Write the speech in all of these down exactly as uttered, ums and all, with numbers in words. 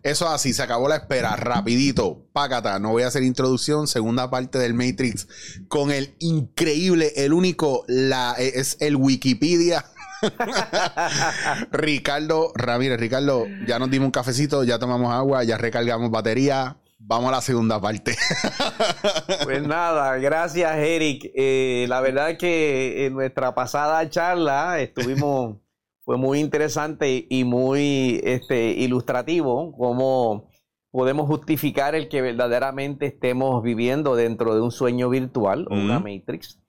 Eso así, se acabó la espera, rapidito, pácata, no voy a hacer introducción, segunda parte del Matrix, con el increíble, el único, la es el Wikipedia, Ricardo Ramírez. Ricardo, ya nos dimos un cafecito, ya tomamos agua, ya recargamos batería, vamos a la segunda parte. Pues nada, gracias Eric, eh, la verdad es que en nuestra pasada charla estuvimos... Fue muy interesante y muy este, ilustrativo cómo podemos justificar el que verdaderamente estemos viviendo dentro de un sueño virtual o uh-huh. una Matrix.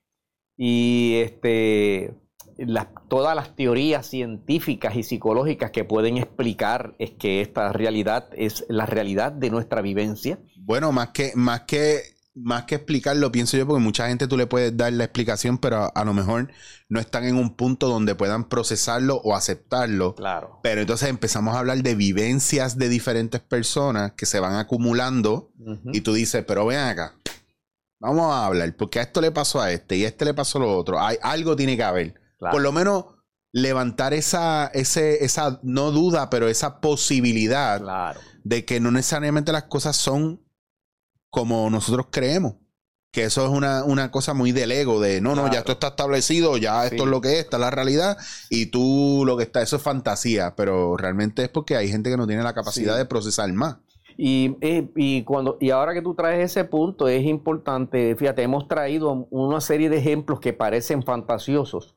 Y este, la, todas las teorías científicas y psicológicas que pueden explicar es que esta realidad es la realidad de nuestra vivencia. Bueno, más que, más que, más que explicarlo, pienso yo, porque mucha gente tú le puedes dar la explicación, pero a, a lo mejor no están en un punto donde puedan procesarlo o aceptarlo. Claro. Pero entonces empezamos a hablar de vivencias de diferentes personas que se van acumulando uh-huh. y tú dices, pero ven acá, vamos a hablar, porque a esto le pasó a este y a este le pasó lo otro. Hay, algo tiene que haber. Claro. Por lo menos levantar esa, ese, esa, no duda, pero esa posibilidad claro. de que no necesariamente las cosas son como nosotros creemos, que eso es una, una cosa muy del ego, de no, no, claro. ya esto está establecido, ya esto sí. es lo que es, esta es la realidad, y tú lo que está, eso es fantasía, pero realmente es porque hay gente que no tiene la capacidad sí. de procesar más. Y, y, cuando, y ahora que tú traes ese punto, es importante, fíjate, hemos traído una serie de ejemplos que parecen fantasiosos.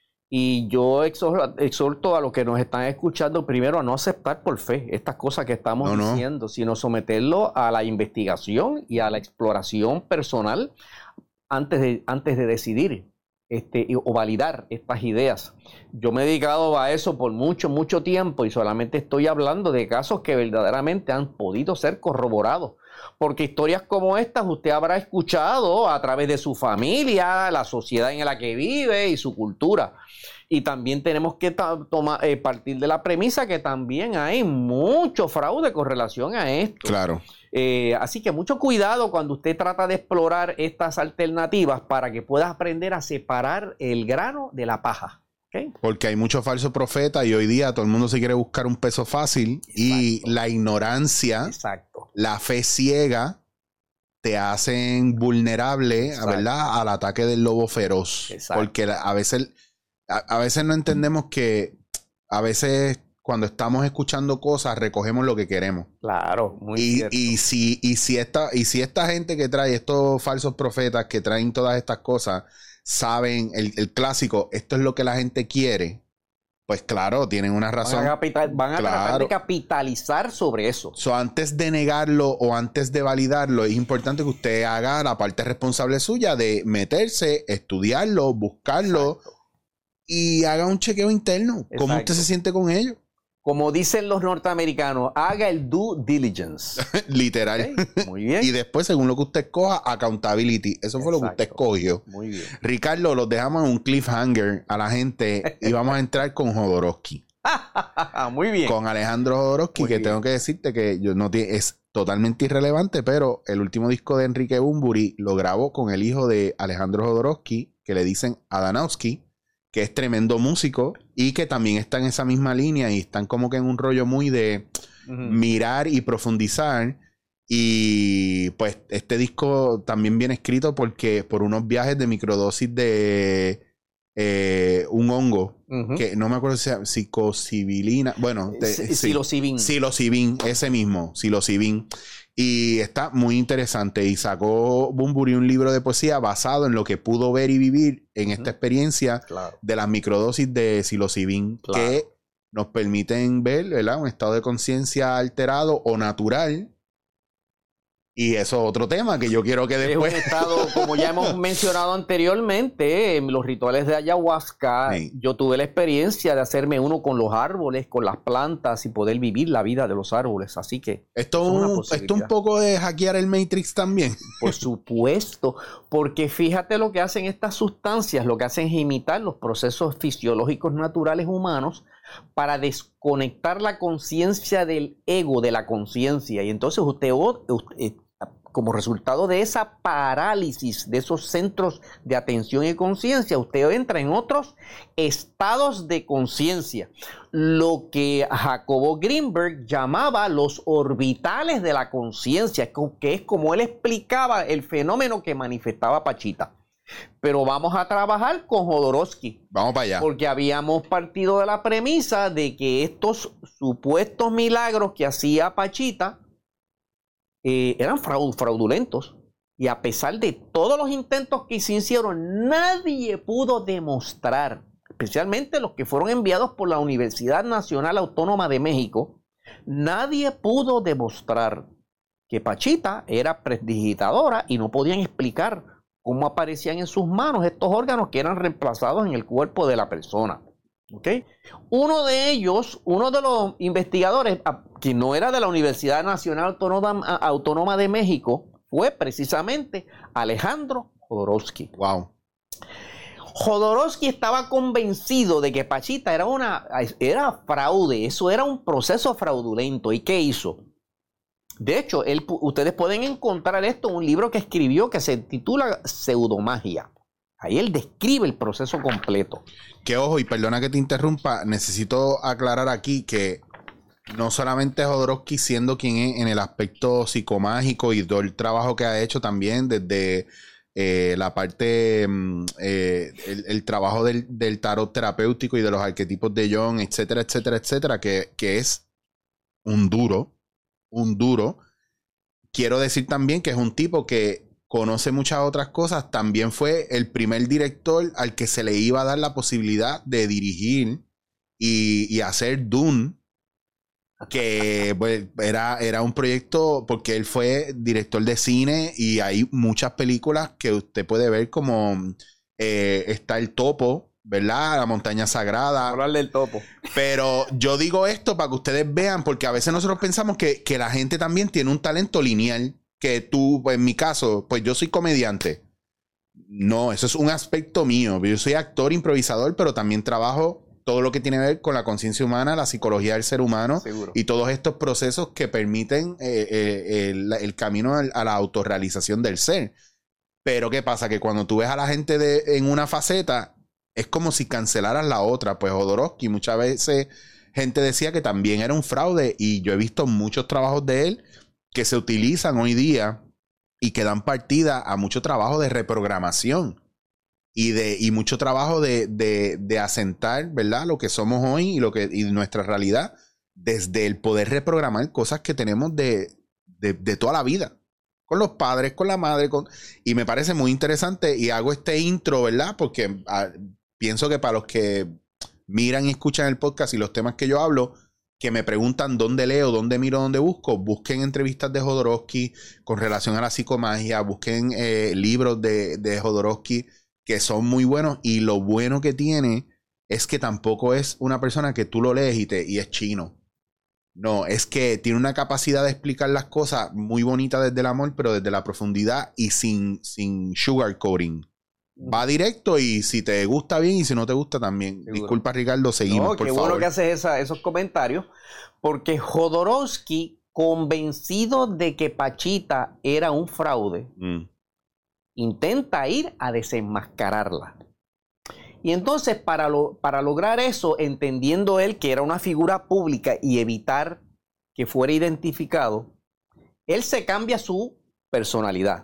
Y yo exhorto a los que nos están escuchando primero a no aceptar por fe estas cosas que estamos no, diciendo, no. sino someterlo a la investigación y a la exploración personal antes de, antes de decidir este, o validar estas ideas. Yo me he dedicado a eso por mucho, mucho tiempo y solamente estoy hablando de casos que verdaderamente han podido ser corroborados. Porque historias como estas usted habrá escuchado a través de su familia, la sociedad en la que vive y su cultura. Y también tenemos que tomar, eh, partir de la premisa que también hay mucho fraude con relación a esto. Claro. Eh, así que mucho cuidado cuando usted trata de explorar estas alternativas para que pueda aprender a separar el grano de la paja. ¿Okay? Porque hay muchos falsos profetas y hoy día todo el mundo se quiere buscar un peso fácil. Exacto. Y la ignorancia, Exacto. la fe ciega te hacen vulnerable, Exacto. ¿verdad? Al ataque del lobo feroz. Exacto. Porque a veces, a, a veces no entendemos que a veces cuando estamos escuchando cosas recogemos lo que queremos. Claro, muy y, cierto. Y si, y, si esta, y si esta gente que trae estos falsos profetas que traen todas estas cosas saben el, el clásico, esto es lo que la gente quiere, pues claro, tienen una razón. Van a, capital, van a claro. tratar de capitalizar sobre eso. So, antes de negarlo o antes de validarlo, es importante que usted haga la parte responsable suya de meterse, estudiarlo, buscarlo. Exacto. Y haga un chequeo interno. Exacto. ¿Cómo usted se siente con ello? Como dicen los norteamericanos, haga el due diligence. Literal. Okay, muy bien. Y después, según lo que usted escoja, accountability. Eso fue Exacto. lo que usted escogió. Muy bien. Ricardo, los dejamos en un cliffhanger a la gente y vamos a entrar con Jodorowsky. Muy bien. Con Alejandro Jodorowsky, muy que bien. Tengo que decirte que yo no tiene, es totalmente irrelevante, pero el último disco de Enrique Bunbury lo grabó con el hijo de Alejandro Jodorowsky, que le dicen Adanowski, que es tremendo músico y que también está en esa misma línea y están como que en un rollo muy de uh-huh. mirar y profundizar. Y pues este disco también viene escrito porque por unos viajes de microdosis de eh, un hongo uh-huh. que no me acuerdo si sea psilocibilina, bueno, de, sí, psilocibin. Psilocibin, ese mismo, psilocibin. Y está muy interesante. Y sacó Bunbury un libro de poesía basado en lo que pudo ver y vivir en esta experiencia claro. de las microdosis de psilocibin, claro. que nos permiten ver, ¿verdad?, un estado de conciencia alterado o natural. Y eso es otro tema que yo quiero que después... Es un estado, como ya hemos mencionado anteriormente, en los rituales de ayahuasca, sí. yo tuve la experiencia de hacerme uno con los árboles, con las plantas y poder vivir la vida de los árboles. Así que... Esto un, esto un poco de hackear el Matrix también. Por supuesto, porque fíjate lo que hacen estas sustancias, lo que hacen es imitar los procesos fisiológicos naturales humanos para desconectar la conciencia del ego de la conciencia. Y entonces usted... usted como resultado de esa parálisis de esos centros de atención y conciencia, usted entra en otros estados de conciencia, lo que Jacobo Greenberg llamaba los orbitales de la conciencia, que es como él explicaba el fenómeno que manifestaba Pachita. Pero vamos a trabajar con Jodorowsky. Vamos para allá. Porque habíamos partido de la premisa de que estos supuestos milagros que hacía Pachita eh, eran fraud fraudulentos. Y a pesar de todos los intentos que se hicieron, nadie pudo demostrar, especialmente los que fueron enviados por la Universidad Nacional Autónoma de México, nadie pudo demostrar que Pachita era prestidigitadora y no podían explicar cómo aparecían en sus manos estos órganos que eran reemplazados en el cuerpo de la persona. ¿Okay? Uno de ellos, uno de los investigadores, que no era de la Universidad Nacional Autónoma, Autónoma de México, fue precisamente Alejandro Jodorowsky. Wow. Jodorowsky estaba convencido de que Pachita era, una, era fraude, eso era un proceso fraudulento. ¿Y qué hizo? De hecho, él, ustedes pueden encontrar esto en un libro que escribió que se titula Pseudomagia. Ahí él describe el proceso completo. Que ojo, y perdona que te interrumpa, necesito aclarar aquí que no solamente Jodorowsky siendo quien es en el aspecto psicomágico y todo el trabajo que ha hecho también desde eh, la parte, eh, el, el trabajo del, del tarot terapéutico y de los arquetipos de Jung, etcétera, etcétera, etcétera, que, que es un duro. un duro. Quiero decir también que es un tipo que conoce muchas otras cosas. También fue el primer director al que se le iba a dar la posibilidad de dirigir y, y hacer Dune, que pues, era, era un proyecto, porque él fue director de cine y hay muchas películas que usted puede ver, como eh, está El Topo, ¿verdad? La montaña sagrada. Hablar del topo. Pero yo digo esto para que ustedes vean, porque a veces nosotros pensamos que, que la gente también tiene un talento lineal, que tú, pues, en mi caso, pues yo soy comediante. No, eso es un aspecto mío. Yo soy actor, improvisador, pero también trabajo todo lo que tiene que ver con la conciencia humana, la psicología del ser humano. Seguro. Y todos estos procesos que permiten eh, eh, el, el camino a la autorrealización del ser. Pero ¿qué pasa? Que cuando tú ves a la gente de, en una faceta, es como si cancelaras la otra. Pues Jodorowsky, muchas veces gente decía que también era un fraude, y yo he visto muchos trabajos de él que se utilizan hoy día y que dan partida a mucho trabajo de reprogramación y de y mucho trabajo de, de, de asentar, ¿verdad?, lo que somos hoy y, lo que, y nuestra realidad, desde el poder reprogramar cosas que tenemos de, de, de toda la vida. Con los padres, con la madre, con... y me parece muy interesante, y hago este intro, ¿verdad? Porque a, pienso que para los que miran y escuchan el podcast y los temas que yo hablo, que me preguntan dónde leo, dónde miro, dónde busco, busquen entrevistas de Jodorowsky con relación a la psicomagia, busquen eh, libros de, de Jodorowsky que son muy buenos, y lo bueno que tiene es que tampoco es una persona que tú lo lees y, te, y es chino. No, es que tiene una capacidad de explicar las cosas muy bonita desde el amor, pero desde la profundidad y sin, sin sugarcoating. Va directo, y si te gusta bien y si no te gusta también. Seguro. Disculpa, Ricardo, seguimos, no, por qué favor. Qué bueno que haces esa, esos comentarios, porque Jodorowsky, convencido de que Pachita era un fraude, mm. intenta ir a desenmascararla. Y entonces, para, lo, para lograr eso, entendiendo él que era una figura pública y evitar que fuera identificado, él se cambia su personalidad.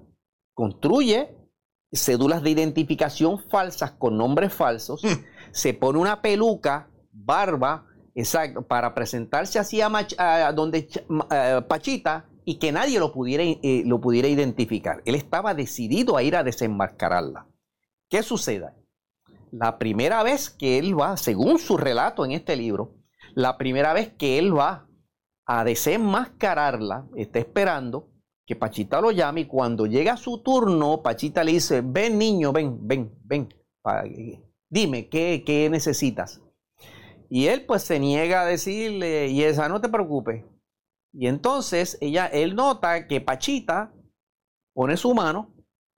Construye cédulas de identificación falsas con nombres falsos, mm. se pone una peluca, barba, exacto, para presentarse así a, Mach, a donde a Pachita, y que nadie lo pudiera, eh, lo pudiera identificar. Él estaba decidido a ir a desenmascararla. ¿Qué sucede? La primera vez que él va, según su relato en este libro, la primera vez que él va a desenmascararla, está esperando que Pachita lo llame, y cuando llega su turno, Pachita le dice: ven, niño, ven, ven, ven, dime, ¿qué, qué necesitas? Y él pues se niega a decirle, y esa, no te preocupes. Y entonces ella, él nota que Pachita pone su mano,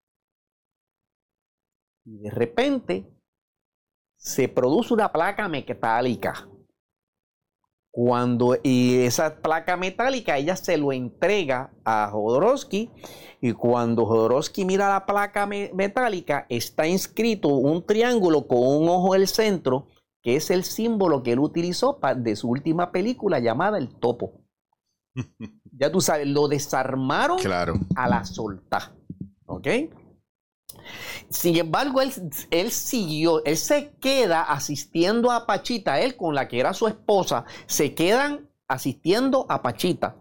y de repente se produce una placa metálica Cuando, y esa placa metálica ella se lo entrega a Jodorowsky, y cuando Jodorowsky mira la placa me metálica está inscrito un triángulo con un ojo en el centro, que es el símbolo que él utilizó para, de su última película llamada El Topo. Ya tú sabes, lo desarmaron claro. a la solta. ¿Ok? Sin embargo, él, él siguió, él se queda asistiendo a Pachita, él con la que era su esposa, se quedan asistiendo a Pachita.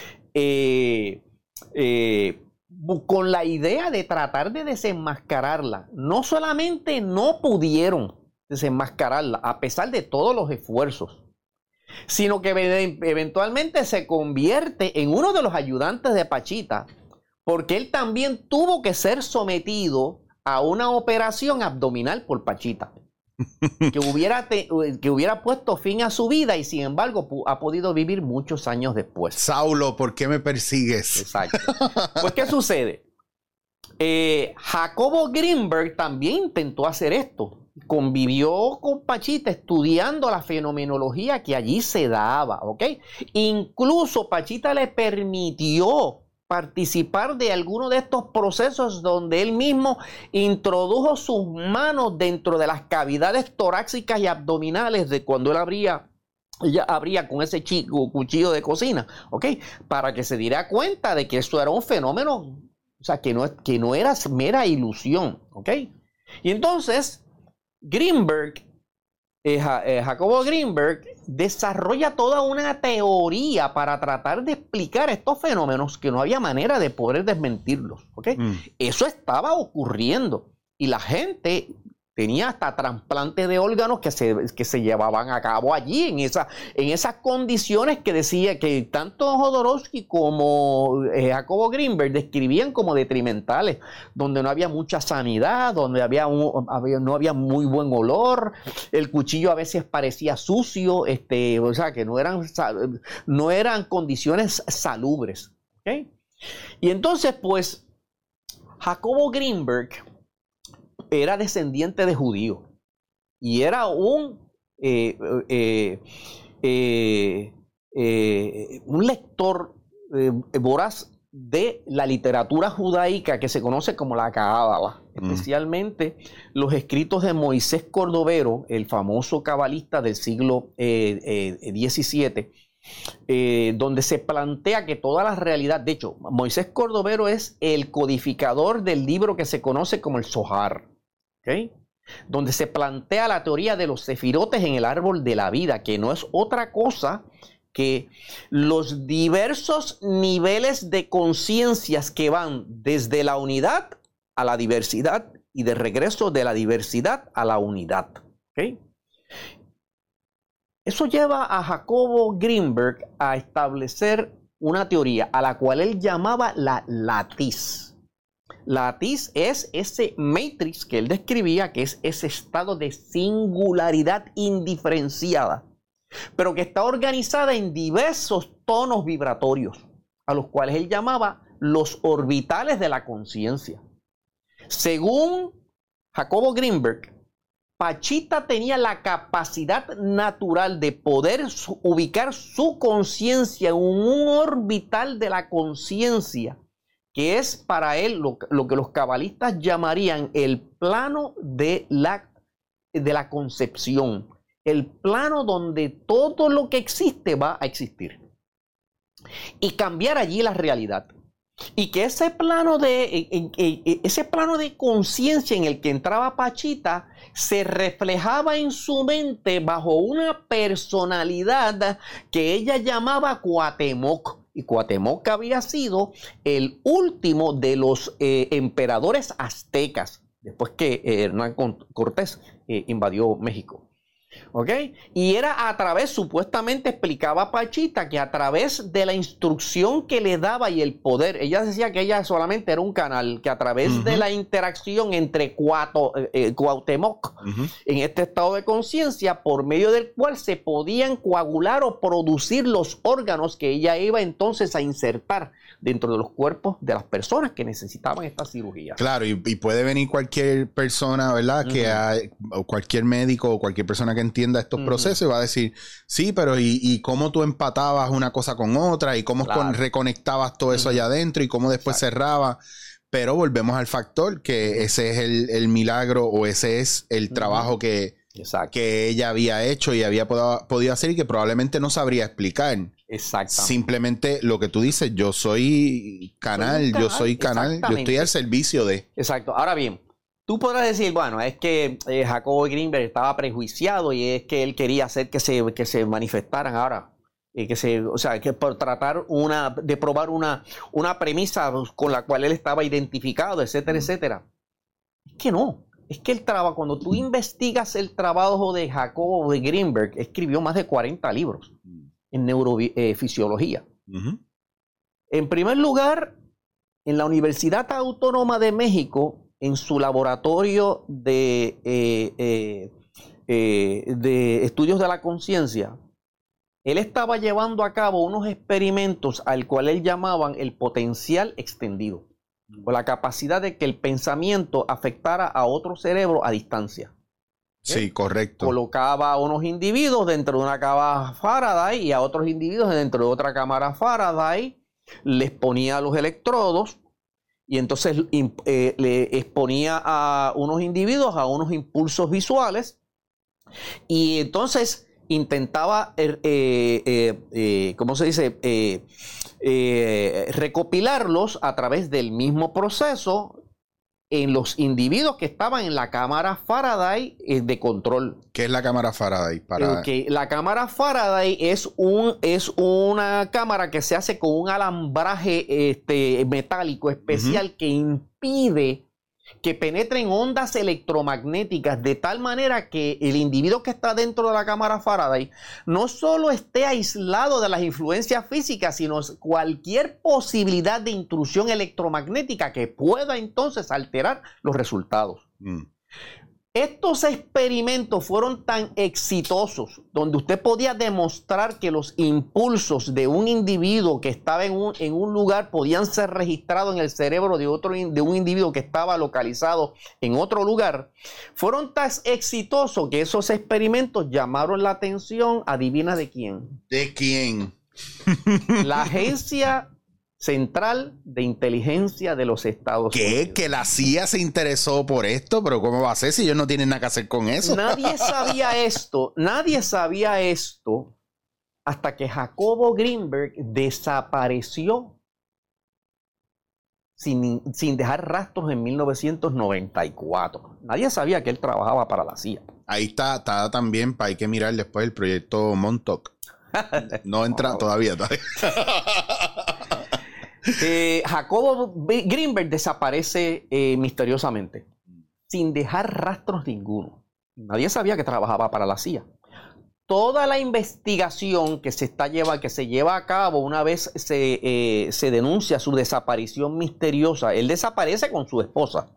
Eh, eh, con la idea de tratar de desenmascararla. No solamente no pudieron desenmascararla, a pesar de todos los esfuerzos, sino que eventualmente se convierte en uno de los ayudantes de Pachita, porque él también tuvo que ser sometido a una operación abdominal por Pachita, que hubiera, te, que hubiera puesto fin a su vida y sin embargo ha podido vivir muchos años después. Saulo, ¿por qué me persigues? Exacto. Pues, ¿qué sucede? Eh, Jacobo Greenberg también intentó hacer esto. Convivió con Pachita estudiando la fenomenología que allí se daba, ¿ok? Incluso Pachita le permitió participar de alguno de estos procesos donde él mismo introdujo sus manos dentro de las cavidades torácicas y abdominales de cuando él abría, ella abría con ese chico, cuchillo de cocina, ¿ok? Para que se diera cuenta de que eso era un fenómeno, o sea, que no, que no era mera ilusión, ¿ok? Y entonces Greenberg, eh, eh, Jacobo Greenberg, desarrolla toda una teoría para tratar de explicar estos fenómenos que no había manera de poder desmentirlos. ¿Okay? Mm. Eso estaba ocurriendo y la gente tenía hasta trasplantes de órganos que se, que se llevaban a cabo allí, en, esa, en esas condiciones que decía que tanto Jodorowsky como eh, Jacobo Greenberg describían como detrimentales, donde no había mucha sanidad, donde había, un, había no había muy buen olor, el cuchillo a veces parecía sucio, este, o sea, que no eran, no eran condiciones salubres. ¿Okay? Y entonces, pues, Jacobo Greenberg era descendiente de judíos y era un, eh, eh, eh, eh, un lector eh, voraz de la literatura judaica que se conoce como la Cábala, mm. especialmente los escritos de Moisés Cordovero, el famoso cabalista del siglo eh, eh, diecisiete, Eh, donde se plantea que toda la realidad, de hecho, Moisés Cordovero es el codificador del libro que se conoce como el Zohar, ¿okay? Donde se plantea la teoría de los sefirotes en el árbol de la vida, que no es otra cosa que los diversos niveles de conciencias que van desde la unidad a la diversidad y de regreso de la diversidad a la unidad, ¿okay? Eso lleva a Jacobo Greenberg a establecer una teoría a la cual él llamaba la latiz. La latiz es ese matrix que él describía, que es ese estado de singularidad indiferenciada, pero que está organizada en diversos tonos vibratorios, a los cuales él llamaba los orbitales de la conciencia. Según Jacobo Greenberg, Pachita tenía la capacidad natural de poder ubicar su conciencia en un orbital de la conciencia, que es para él lo, lo que los cabalistas llamarían el plano de la, de la concepción, el plano donde todo lo que existe va a existir y cambiar allí la realidad. Y que ese plano de, en, en, en, ese plano de conciencia en el que entraba Pachita se reflejaba en su mente bajo una personalidad que ella llamaba Cuauhtémoc. Y Cuauhtémoc había sido el último de los eh, emperadores aztecas, después que eh, Hernán Cortés eh, invadió México. ¿Ok? Y era a través, supuestamente explicaba Pachita, que a través de la instrucción que le daba y el poder, ella decía que ella solamente era un canal, que a través uh-huh. de la interacción entre Cuato, eh, Cuauhtémoc uh-huh. en este estado de conciencia, por medio del cual se podían coagular o producir los órganos que ella iba entonces a insertar dentro de los cuerpos de las personas que necesitaban esta cirugía. Claro, y, y puede venir cualquier persona, ¿verdad? Uh-huh. Que hay, o cualquier médico o cualquier persona que entienda estos uh-huh. procesos y va a decir, sí, pero ¿y, y cómo tú empatabas una cosa con otra? ¿Y cómo claro. con, reconectabas todo eso uh-huh. allá adentro? ¿Y cómo después Exacto. cerrabas? Pero volvemos al factor que ese es el, el milagro o ese es el uh-huh. trabajo que, que ella había hecho y había pod- podido hacer y que probablemente no sabría explicar. Exactamente. Simplemente lo que tú dices, yo soy canal, soy canal yo soy canal, yo estoy al servicio de... Exacto. Ahora bien, tú podrás decir, bueno, es que eh, Jacobo Greenberg estaba prejuiciado y es que él quería hacer que se, que se manifestaran ahora. Eh, que se, o sea, que por tratar una, de probar una, una premisa con la cual él estaba identificado, etcétera, mm. etcétera. Es que no. Es que el trabajo, cuando tú investigas el trabajo de Jacobo de Greenberg, escribió más de cuarenta libros en neurofisiología. Eh, uh-huh. En primer lugar, en la Universidad Autónoma de México, en su laboratorio de, eh, eh, eh, de estudios de la conciencia, él estaba llevando a cabo unos experimentos al cual él llamaban el potencial extendido, o la capacidad de que el pensamiento afectara a otro cerebro a distancia. Sí, ¿Eh? correcto. Colocaba a unos individuos dentro de una cámara Faraday y a otros individuos dentro de otra cámara Faraday, les ponía los electrodos y entonces eh, le exponía a unos individuos a unos impulsos visuales y entonces intentaba, eh, eh, eh, ¿cómo se dice? Eh, eh, recopilarlos a través del mismo proceso en los individuos que estaban en la cámara Faraday eh, de control. ¿Qué es la cámara Faraday? Para... Okay. La cámara Faraday es, un, es una cámara que se hace con un alambraje este, metálico especial uh-huh. que impide que penetren ondas electromagnéticas de tal manera que el individuo que está dentro de la cámara Faraday no solo esté aislado de las influencias físicas, sino cualquier posibilidad de intrusión electromagnética que pueda entonces alterar los resultados. Mm. Estos experimentos fueron tan exitosos, donde usted podía demostrar que los impulsos de un individuo que estaba en un, en un lugar podían ser registrados en el cerebro de, otro, de un individuo que estaba localizado en otro lugar. Fueron tan exitosos que esos experimentos llamaron la atención, adivina de quién. ¿De quién? La Agencia Central de Inteligencia de los Estados ¿Qué? Unidos. Que la C I A se interesó por esto, pero ¿cómo va a ser si ellos no tienen nada que hacer con eso? Nadie sabía esto, nadie sabía esto hasta que Jacobo Greenberg desapareció sin, sin dejar rastros en mil novecientos noventa y cuatro. Nadie sabía que él trabajaba para la C I A. Ahí está, está también, para hay que mirar después el proyecto Montauk. No entra no, todavía, todavía. Eh, Jacobo Greenberg desaparece eh, misteriosamente, sin dejar rastros ninguno. Nadie sabía que trabajaba para la C I A. Toda la investigación que se, está lleva, que se lleva a cabo una vez se, eh, se denuncia su desaparición misteriosa, él desaparece con su esposa.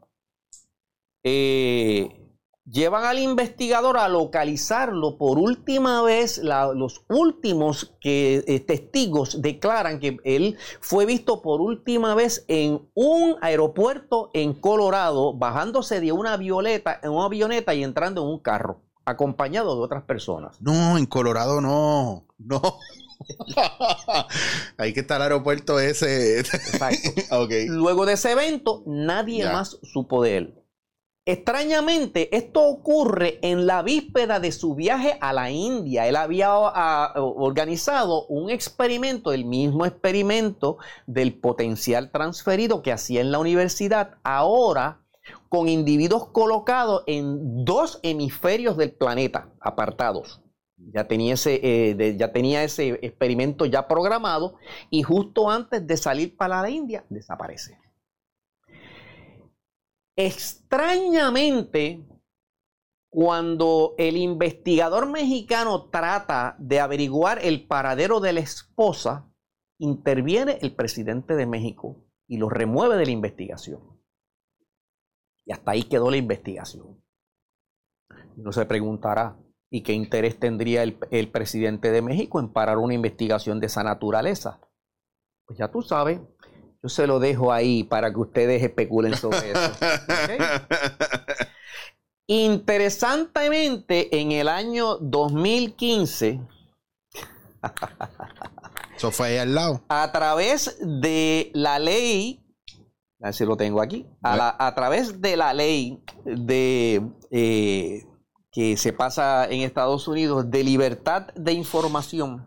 Eh, Llevan al investigador a localizarlo por última vez. La, los últimos que, eh, testigos declaran que él fue visto por última vez en un aeropuerto en Colorado, bajándose de una avioneta, en una avioneta y entrando en un carro, acompañado de otras personas. No, en Colorado no, no. Hay que estar el aeropuerto ese. Exacto. Okay. Luego de ese evento, nadie ya. más supo de él. Extrañamente, esto ocurre en la víspera de su viaje a la India. Él había uh, organizado un experimento, el mismo experimento del potencial transferido que hacía en la universidad, ahora con individuos colocados en dos hemisferios del planeta, apartados. Ya tenía ese, eh, de, ya tenía ese experimento ya programado y justo antes de salir para la India, desaparece. Extrañamente, cuando el investigador mexicano trata de averiguar el paradero de la esposa, interviene el presidente de México y lo remueve de la investigación. Y hasta ahí quedó la investigación. Uno se preguntará, ¿y qué interés tendría el, el presidente de México en parar una investigación de esa naturaleza? Pues ya tú sabes. Yo se lo dejo ahí para que ustedes especulen sobre eso. ¿Okay? Interesantemente, en el año dos mil quince, eso fue ahí al lado. A través de la ley, a ver si lo tengo aquí, a, la, a través de la ley de eh, que se pasa en Estados Unidos de libertad de información,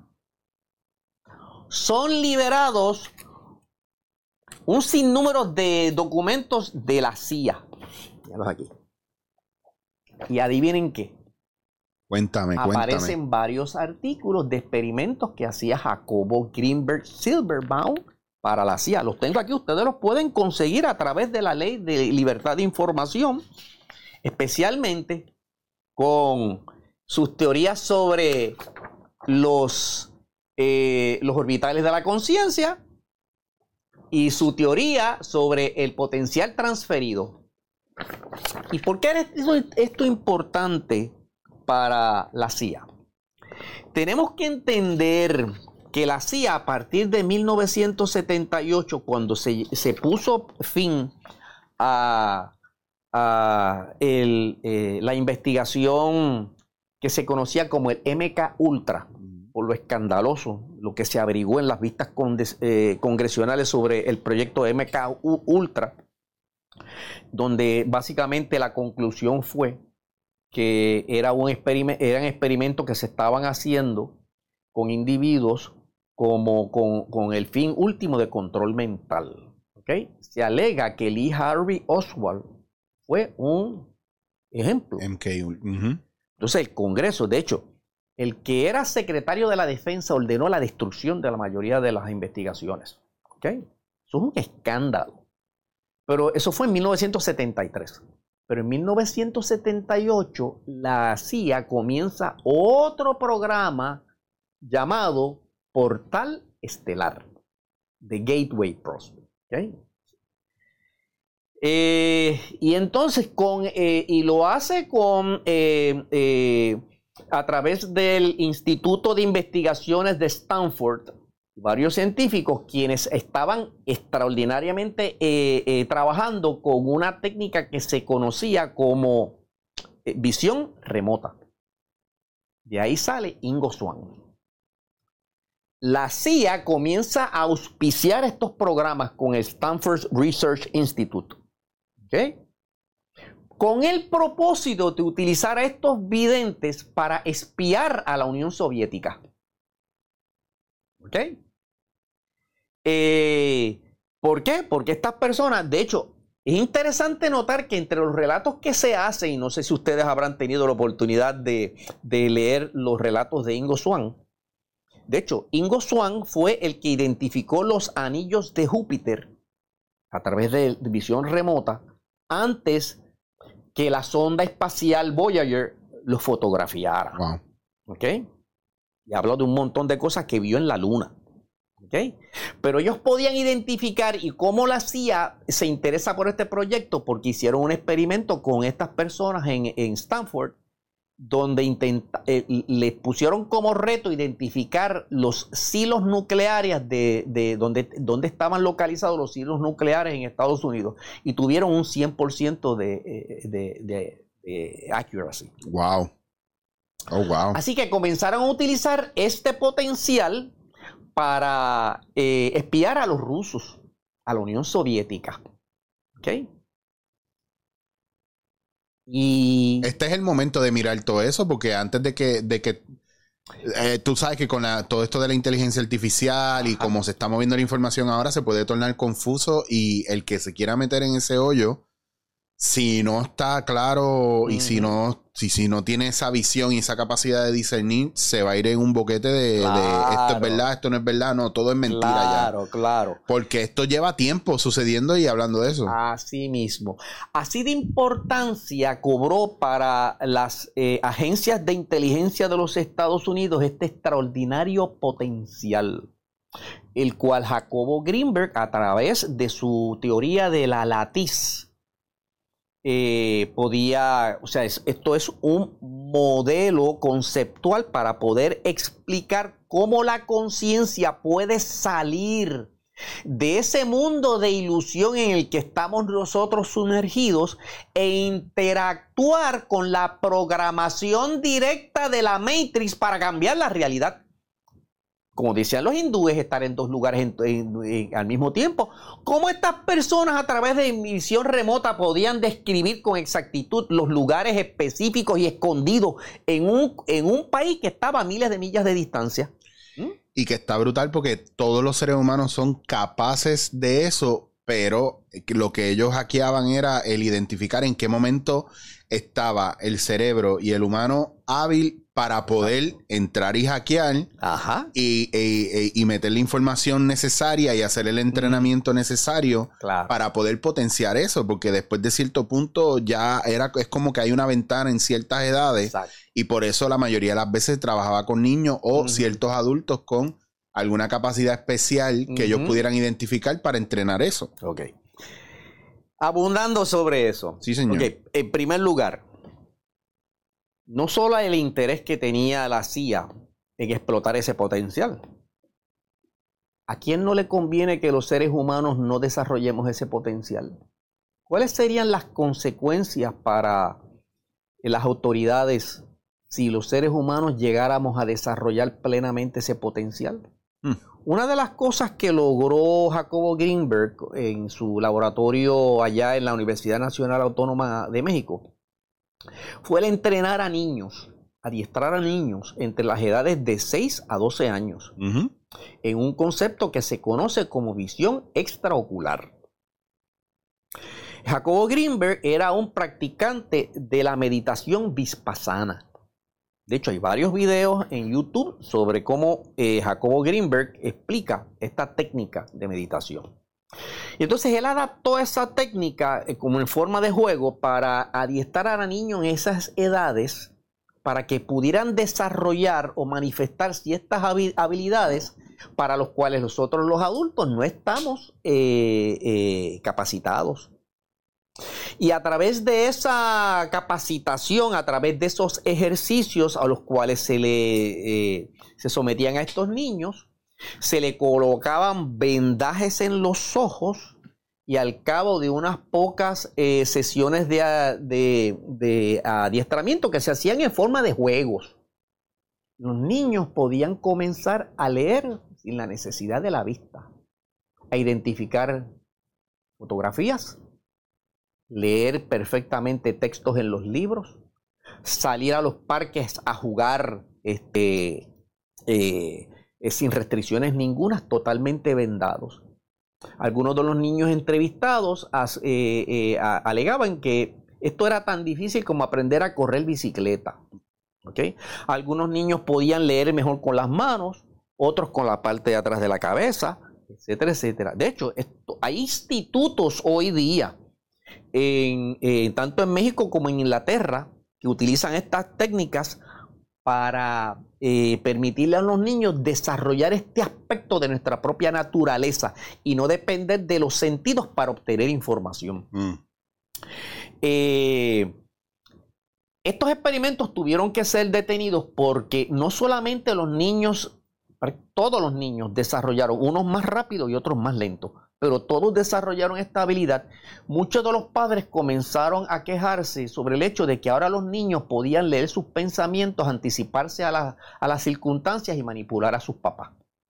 son liberados un sinnúmero de documentos de la C I A. Míralos aquí. Y adivinen qué. Cuéntame, Aparecen cuéntame. varios artículos de experimentos que hacía Jacobo Greenberg Silverbaum para la C I A. Los tengo aquí, ustedes los pueden conseguir a través de la ley de libertad de información, especialmente con sus teorías sobre los, eh, los orbitales de la conciencia y su teoría sobre el potencial transferido. ¿Y por qué es esto, esto importante para la C I A? Tenemos que entender que la C I A, a partir de mil novecientos setenta y ocho, cuando se, se puso fin a, a el, eh, la investigación que se conocía como el M K Ultra, por lo escandaloso, lo que se averiguó en las vistas condes, eh, congresionales sobre el proyecto M K Ultra, donde básicamente la conclusión fue que era un experimento, eran experimentos que se estaban haciendo con individuos como con, con el fin último de control mental. ¿Okay? Se alega que Lee Harvey Oswald fue un ejemplo. M K, uh-huh. Entonces el Congreso, de hecho, el que era secretario de la Defensa ordenó la destrucción de la mayoría de las investigaciones. ¿Okay? Eso es un escándalo. Pero eso fue en mil novecientos setenta y tres. Pero en mil novecientos setenta y ocho la C I A comienza otro programa llamado Portal Estelar, de Gateway Prospect. ¿Okay? Eh, y entonces, con, eh, y lo hace con, eh, eh, a través del Instituto de Investigaciones de Stanford, varios científicos quienes estaban extraordinariamente eh, eh, trabajando con una técnica que se conocía como eh, visión remota. De ahí sale Ingo Swann. La C I A comienza a auspiciar estos programas con el Stanford Research Institute. ¿Okay? Con el propósito de utilizar a estos videntes para espiar a la Unión Soviética. ¿Ok? Eh, ¿Por qué? Porque estas personas, de hecho, es interesante notar que entre los relatos que se hacen, y no sé si ustedes habrán tenido la oportunidad de, de leer los relatos de Ingo Swann. De hecho, Ingo Swann fue el que identificó los anillos de Júpiter a través de visión remota antes que la sonda espacial Voyager los fotografiara. Wow. ¿Ok? Y habló de un montón de cosas que vio en la Luna. ¿Okay? Pero ellos podían identificar, y cómo la C I A se interesa por este proyecto, porque hicieron un experimento con estas personas en, en Stanford, donde intenta, eh, les pusieron como reto identificar los silos nucleares de, de donde, donde estaban localizados los silos nucleares en Estados Unidos, y tuvieron un cien por ciento de, de, de, de accuracy. Wow. Oh, wow. Así que comenzaron a utilizar este potencial para eh, espiar a los rusos, a la Unión Soviética. ¿Ok? Y este es el momento de mirar todo eso, porque antes de que, de que eh, tú sabes que con la, todo esto de la inteligencia artificial y cómo se está moviendo la información ahora, se puede tornar confuso, y el que se quiera meter en ese hoyo, si no está claro, uh-huh, y si no, si, si no tiene esa visión y esa capacidad de discernir, se va a ir en un boquete de, claro, de esto es verdad, esto no es verdad, no, todo es mentira. Claro, ya. claro. Porque esto lleva tiempo sucediendo y hablando de eso. Así mismo. Así de importancia cobró para las eh, agencias de inteligencia de los Estados Unidos este extraordinario potencial, el cual Jacobo Greenberg, a través de su teoría de la latiz, Eh, podía, o sea, es, esto es un modelo conceptual para poder explicar cómo la conciencia puede salir de ese mundo de ilusión en el que estamos nosotros sumergidos e interactuar con la programación directa de la Matrix para cambiar la realidad. Como decían los hindúes, estar en dos lugares en, en, en, al mismo tiempo. ¿Cómo estas personas a través de visión remota podían describir con exactitud los lugares específicos y escondidos en un, en un país que estaba a miles de millas de distancia? ¿Mm? Y que está brutal porque todos los seres humanos son capaces de eso, pero lo que ellos hackeaban era el identificar en qué momento estaba el cerebro y el humano hábil para poder entrar y hackear. Ajá. Y, y, y meter la información necesaria y hacer el entrenamiento mm. necesario claro. para poder potenciar eso, porque después de cierto punto ya era, es como que hay una ventana en ciertas edades. Exacto. Y por eso la mayoría de las veces trabajaba con niños o uh-huh. ciertos adultos con alguna capacidad especial que uh-huh. ellos pudieran identificar para entrenar eso. Ok. Abundando sobre eso. Sí, señor. Okay. En primer lugar, no solo el interés que tenía la C I A en explotar ese potencial. ¿A quién no le conviene que los seres humanos no desarrollemos ese potencial? ¿Cuáles serían las consecuencias para las autoridades si los seres humanos llegáramos a desarrollar plenamente ese potencial? Mm. Una de las cosas que logró Jacobo Greenberg en su laboratorio allá en la Universidad Nacional Autónoma de México fue el entrenar a niños, adiestrar a niños entre las edades de seis a doce años uh-huh. en un concepto que se conoce como visión extraocular. Jacobo Greenberg era un practicante de la meditación vipassana. De hecho, hay varios videos en YouTube sobre cómo eh, Jacobo Greenberg explica esta técnica de meditación. Y entonces él adaptó esa técnica eh, como en forma de juego para adiestrar a niños en esas edades para que pudieran desarrollar o manifestar ciertas habilidades para los cuales nosotros los adultos no estamos eh, eh, capacitados. Y a través de esa capacitación, a través de esos ejercicios a los cuales se le eh, se sometían a estos niños, se le colocaban vendajes en los ojos y al cabo de unas pocas eh, sesiones de, de, de adiestramiento que se hacían en forma de juegos, los niños podían comenzar a leer sin la necesidad de la vista, a identificar fotografías, leer perfectamente textos en los libros, salir a los parques a jugar este, eh, eh, sin restricciones ningunas, totalmente vendados. Algunos de los niños entrevistados as, eh, eh, a, alegaban que esto era tan difícil como aprender a correr bicicleta. ¿Okay? Algunos niños podían leer mejor con las manos, otros con la parte de atrás de la cabeza, etcétera, etcétera. De hecho, esto, hay institutos hoy día, en, eh, tanto en México como en Inglaterra, que utilizan estas técnicas para eh, permitirle a los niños desarrollar este aspecto de nuestra propia naturaleza y no depender de los sentidos para obtener información. Mm. Eh, estos experimentos tuvieron que ser detenidos porque no solamente los niños, todos los niños desarrollaron, unos más rápidos y otros más lentos, pero todos desarrollaron esta habilidad. Muchos de los padres comenzaron a quejarse sobre el hecho de que ahora los niños podían leer sus pensamientos, anticiparse a, la, a las circunstancias y manipular a sus papás.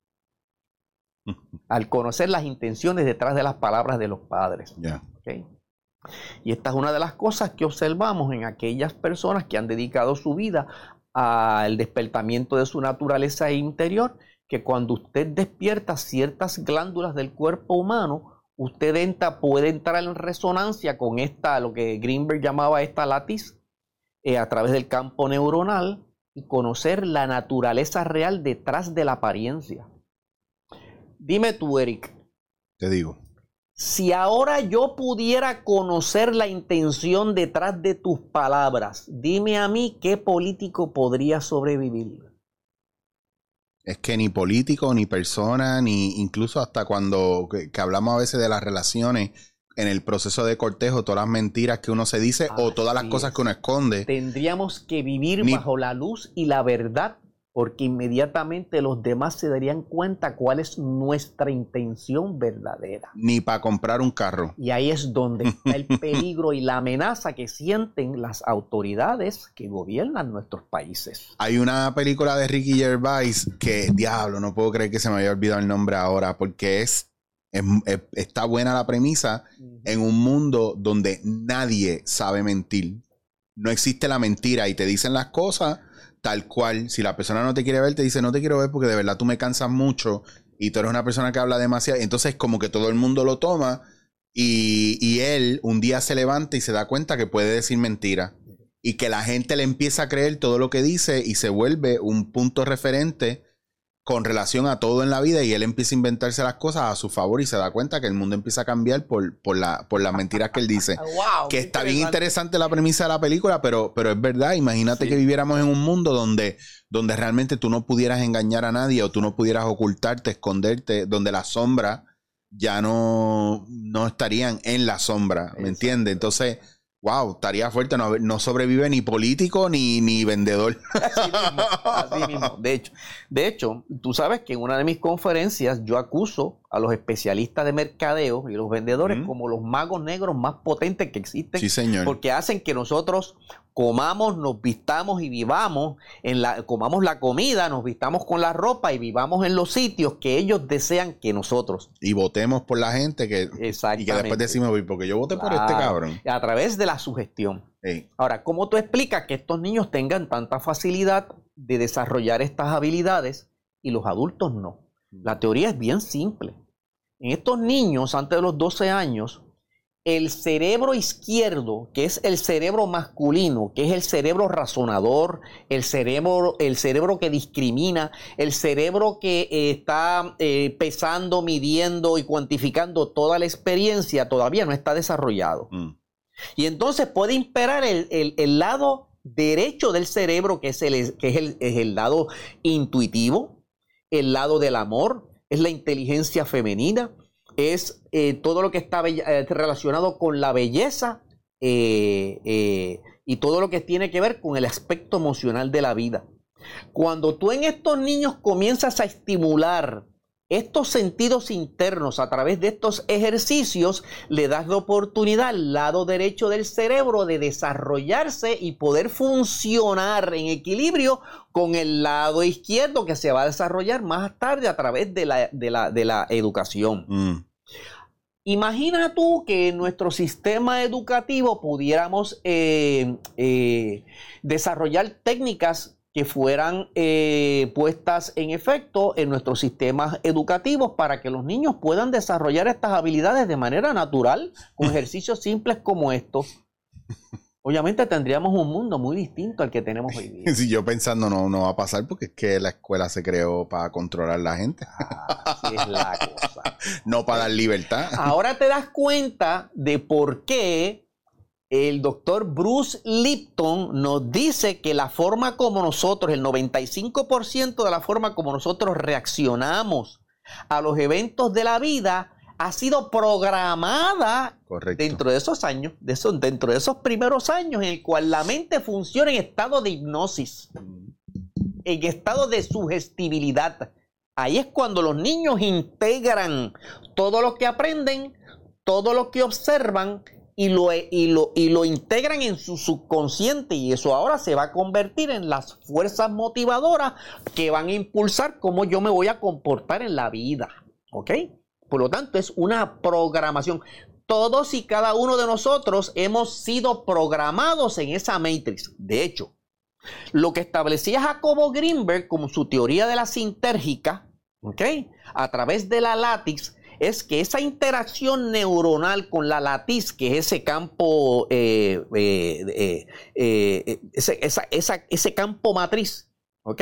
Al conocer las intenciones detrás de las palabras de los padres. Yeah. ¿Okay? Y esta es una de las cosas que observamos en aquellas personas que han dedicado su vida al despertamiento de su naturaleza interior, que cuando usted despierta ciertas glándulas del cuerpo humano, usted entra, puede entrar en resonancia con esta, lo que Greenberg llamaba esta latiz, eh, a través del campo neuronal y conocer la naturaleza real detrás de la apariencia. Dime tú, Eric. Te digo. Si ahora yo pudiera conocer la intención detrás de tus palabras, dime a mí qué político podría sobrevivir. Es que ni político, ni persona, ni incluso hasta cuando que, que hablamos a veces de las relaciones en el proceso de cortejo, todas las mentiras que uno se dice Así o todas las cosas es. que uno esconde. Tendríamos que vivir ni, bajo la luz y la verdad porque inmediatamente los demás se darían cuenta cuál es nuestra intención verdadera. Ni para comprar un carro. Y ahí es donde está el peligro y la amenaza que sienten las autoridades que gobiernan nuestros países. Hay una película de Ricky Gervais que, diablo, no puedo creer que se me haya olvidado el nombre ahora, porque es, es, es está buena la premisa uh-huh. en un mundo donde nadie sabe mentir. No existe la mentira y te dicen las cosas tal cual. Si la persona no te quiere ver, te dice no te quiero ver porque de verdad tú me cansas mucho y tú eres una persona que habla demasiado. Entonces como que todo el mundo lo toma y, y él un día se levanta y se da cuenta que puede decir mentira y que la gente le empieza a creer todo lo que dice y se vuelve un punto referente con relación a todo en la vida y él empieza a inventarse las cosas a su favor y se da cuenta que el mundo empieza a cambiar por, por, la, por las mentiras que él dice. Wow, que está bien interesante la premisa de la película, pero, pero es verdad. Imagínate sí. que viviéramos en un mundo donde, donde realmente tú no pudieras engañar a nadie o tú no pudieras ocultarte, esconderte, donde las sombras ya no, no estarían en la sombra, ¿me entiendes? Entonces... wow, estaría fuerte, no, no sobrevive ni político ni, ni vendedor. Así mismo, así mismo. De hecho, de hecho, tú sabes que en una de mis conferencias yo acuso a los especialistas de mercadeo y los vendedores mm. como los magos negros más potentes que existen. Sí, señor. Porque hacen que nosotros comamos, nos vistamos y vivamos, en la, comamos la comida, nos vistamos con la ropa y vivamos en los sitios que ellos desean que nosotros. Y votemos por la gente que, y que después decimos, porque yo voté claro, por este cabrón. A través de la sugestión. Sí. Ahora, ¿cómo tú explicas que estos niños tengan tanta facilidad de desarrollar estas habilidades y los adultos no? La teoría es bien simple. En estos niños, antes de los doce años, el cerebro izquierdo, que es el cerebro masculino, que es el cerebro razonador, el cerebro, el cerebro que discrimina, el cerebro que eh, está eh, pesando, midiendo y cuantificando toda la experiencia, todavía no está desarrollado. Mm. Y entonces puede imperar el, el, el lado derecho del cerebro, que es, el, que es el, es el lado intuitivo, el lado del amor, es la inteligencia femenina, es eh, todo lo que está eh, relacionado con la belleza eh, eh, y todo lo que tiene que ver con el aspecto emocional de la vida. Cuando tú en estos niños comienzas a estimular estos sentidos internos a través de estos ejercicios, le das la oportunidad al lado derecho del cerebro de desarrollarse y poder funcionar en equilibrio con el lado izquierdo que se va a desarrollar más tarde a través de la, de la, de la educación. Mm. Imagina tú que en nuestro sistema educativo pudiéramos eh, eh, desarrollar técnicas que fueran eh, puestas en efecto en nuestros sistemas educativos para que los niños puedan desarrollar estas habilidades de manera natural, con ejercicios simples como estos. Obviamente tendríamos un mundo muy distinto al que tenemos hoy día. Si yo pensando no, no va a pasar porque es que la escuela se creó para controlar a la gente. Ah, así es la cosa. No para dar libertad. Ahora te das cuenta de por qué el doctor Bruce Lipton nos dice que la forma como nosotros, el noventa y cinco por ciento de la forma como nosotros reaccionamos a los eventos de la vida ha sido programada. Correcto. Dentro de esos años, de esos, dentro de esos primeros años en el cual la mente funciona en estado de hipnosis, en estado de sugestibilidad. Ahí es cuando los niños integran todo lo que aprenden, todo lo que observan, Y lo, y, lo, y lo integran en su subconsciente, y eso ahora se va a convertir en las fuerzas motivadoras que van a impulsar cómo yo me voy a comportar en la vida, ¿ok? Por lo tanto, es una programación. Todos y cada uno de nosotros hemos sido programados en esa matrix. De hecho, lo que establecía Jacobo Greenberg como su teoría de la sintérgica, ¿ok? A través de la látiz, es que esa interacción neuronal con la latiz, que es ese campo, eh, eh, eh, eh, ese, esa, esa, ese campo matriz, ¿ok?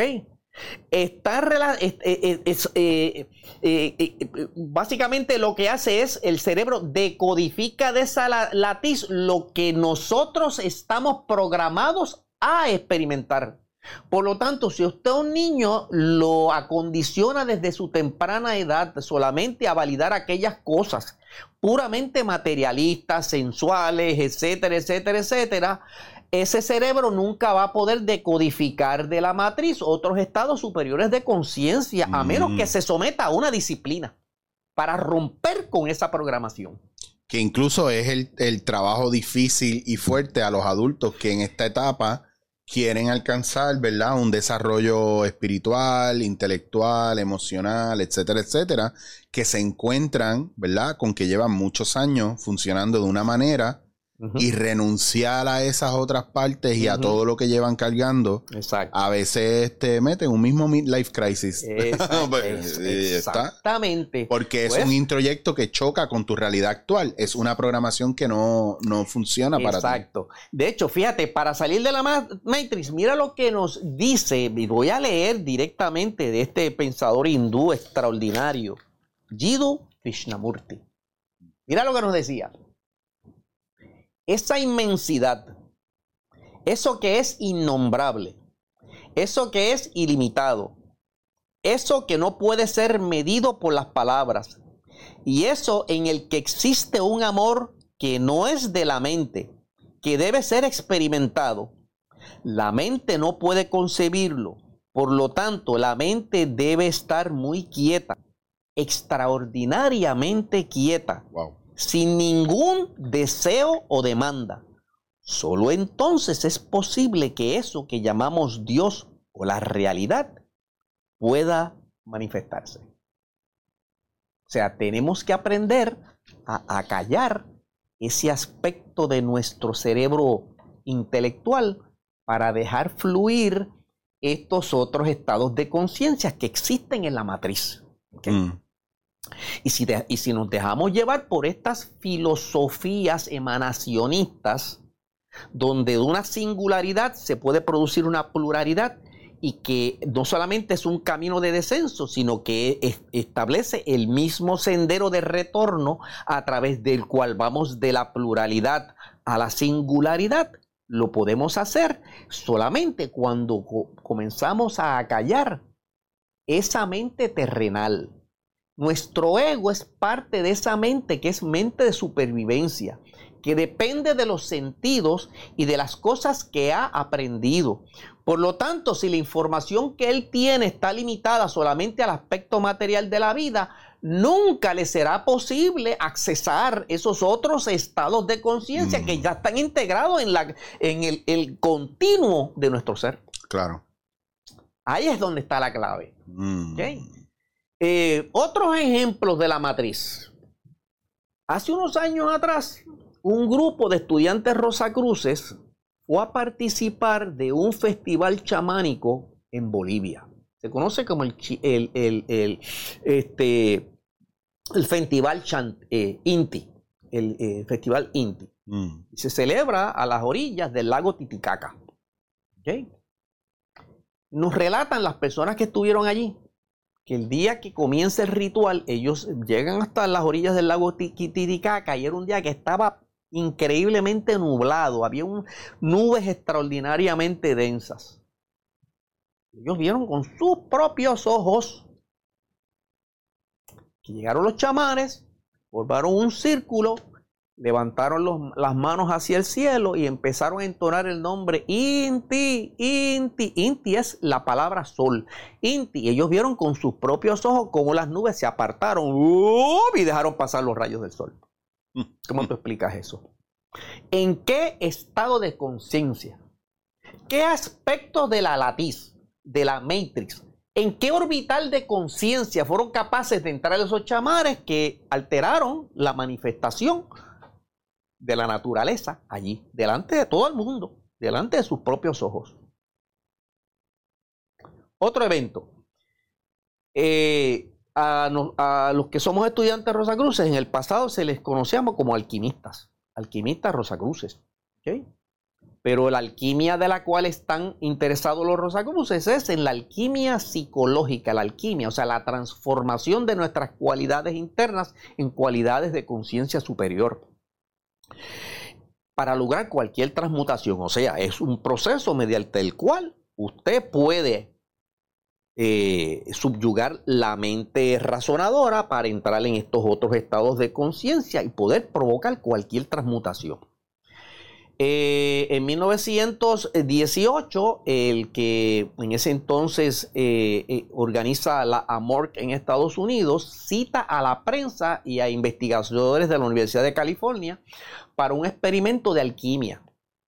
Está es, es, es, eh, eh, eh, básicamente lo que hace es el cerebro decodifica de esa latiz lo que nosotros estamos programados a experimentar. Por lo tanto, si usted a un niño lo acondiciona desde su temprana edad solamente a validar aquellas cosas puramente materialistas, sensuales, etcétera, etcétera, etcétera, ese cerebro nunca va a poder decodificar de la matriz otros estados superiores de conciencia, a menos que se someta a una disciplina para romper con esa programación. Que incluso es el, el trabajo difícil y fuerte a los adultos que en esta etapa quieren alcanzar, ¿verdad?, un desarrollo espiritual, intelectual, emocional, etcétera, etcétera, que se encuentran, ¿verdad?, con que llevan muchos años funcionando de una manera. Uh-huh. Y renunciar a esas otras partes y uh-huh. a todo lo que llevan cargando. Exacto. A veces te meten un mismo life crisis. Exacto. es, exactamente. Porque pues, es un introyecto que choca con tu realidad actual. Es una programación que no, no funciona para ti. Exacto. De hecho, fíjate, para salir de la Matrix, mira lo que nos dice, y voy a leer directamente de este pensador hindú extraordinario, Jiddu Krishnamurti. Mira lo que nos decía. Esa inmensidad, eso que es innombrable, eso que es ilimitado, eso que no puede ser medido por las palabras, y eso en el que existe un amor que no es de la mente, que debe ser experimentado. La mente no puede concebirlo, por lo tanto, la mente debe estar muy quieta, extraordinariamente quieta. Wow. Sin ningún deseo o demanda. Solo entonces es posible que eso que llamamos Dios o la realidad pueda manifestarse. O sea, tenemos que aprender a, a callar ese aspecto de nuestro cerebro intelectual para dejar fluir estos otros estados de conciencia que existen en la matriz. ¿Okay? Mm. Y si, de, y si nos dejamos llevar por estas filosofías emanacionistas, donde de una singularidad se puede producir una pluralidad y que no solamente es un camino de descenso, sino que es, establece el mismo sendero de retorno a través del cual vamos de la pluralidad a la singularidad, lo podemos hacer solamente cuando co- comenzamos a acallar esa mente terrenal. Nuestro ego es parte de esa mente que es mente de supervivencia, que depende de los sentidos y de las cosas que ha aprendido. Por lo tanto, si la información que él tiene está limitada solamente al aspecto material de la vida, nunca le será posible accesar esos otros estados de conciencia mm. que ya están integrados en, la, en el, el continuo de nuestro ser. Claro. Ahí es donde está la clave. Mm. ¿Okay? Eh, otros ejemplos de la matriz. Hace unos años atrás, un grupo de estudiantes rosacruces fue a participar de un festival chamánico en Bolivia. Se conoce como el, el, el, el, este, el Festival Chant, eh, Inti. El eh, Festival Inti. Mm. Se celebra a las orillas del lago Titicaca. ¿Okay? Nos relatan las personas que estuvieron allí que el día que comienza el ritual, ellos llegan hasta las orillas del lago Titicaca y era un día que estaba increíblemente nublado, había un, nubes extraordinariamente densas. Ellos vieron con sus propios ojos que llegaron los chamanes, formaron un círculo, levantaron los, las manos hacia el cielo y empezaron a entonar el nombre Inti, Inti. Inti es la palabra sol. Inti. Ellos vieron con sus propios ojos cómo las nubes se apartaron ¡uh! y dejaron pasar los rayos del sol. ¿Cómo tú explicas eso? ¿En qué estado de conciencia? ¿Qué aspectos de la latiz, de la matrix, en qué orbital de conciencia fueron capaces de entrar esos chamanes que alteraron la manifestación de la naturaleza allí, delante de todo el mundo, delante de sus propios ojos? Otro evento. Eh, a, no, a los que somos estudiantes rosacruces, en el pasado se les conocíamos como alquimistas, alquimistas rosacruces. ¿Okay? Pero la alquimia de la cual están interesados los rosacruces es en la alquimia psicológica, la alquimia, o sea, la transformación de nuestras cualidades internas en cualidades de conciencia superior. Para lograr cualquier transmutación, o sea, es un proceso mediante el cual usted puede eh, subyugar la mente razonadora para entrar en estos otros estados de conciencia y poder provocar cualquier transmutación. Eh, en mil novecientos dieciocho, el que en ese entonces eh, eh, organiza la A M O R C en Estados Unidos, cita a la prensa y a investigadores de la Universidad de California para un experimento de alquimia.